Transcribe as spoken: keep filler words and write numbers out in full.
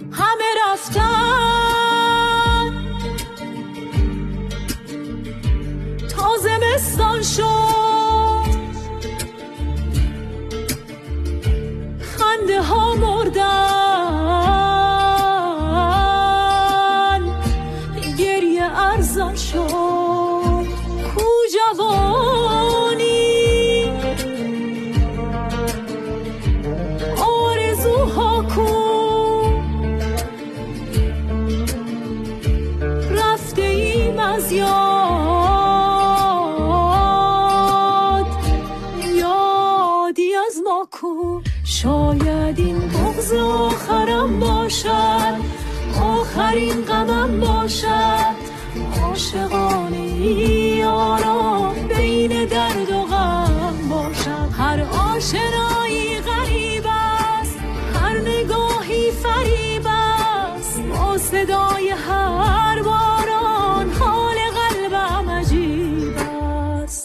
همه رفتن تا زمستان شد، خنده ها مردن، گریه ارزان شد. کو جوانی آرزوها کو، رفته ایم از یاد، یادی از ما کو. شاید این بغض آخرم باشد، آخرین غمم باشد. عاشقانه یاران بین درد و غم باشد. هر آشنایی غریب است، هر نگاهی فریب است. با صدا